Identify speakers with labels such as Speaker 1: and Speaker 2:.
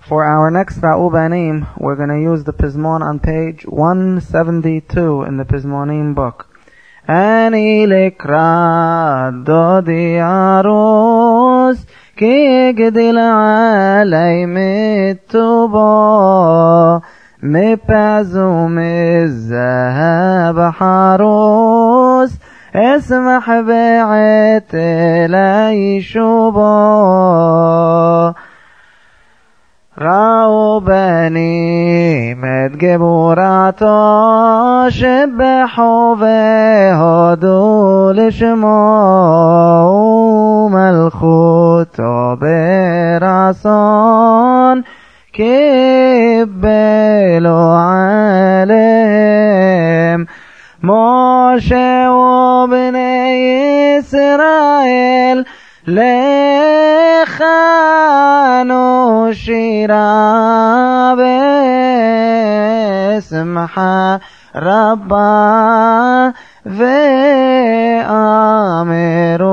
Speaker 1: For our next Ra'u Banim, we're going to use the Pizmon on page 172 in the Pizmonim book. Ani likrat dodi arus ki gdil alay mitubo مبعزو مزهب حروس اسمح بعت لي شبا راو بني متجبوا رعطا شبحوا بهدو لشمو ملخوت برعصان كبلوا عليهم موشى وبني إسرائيل لخانوا شيرا باسمها ربا وآمروا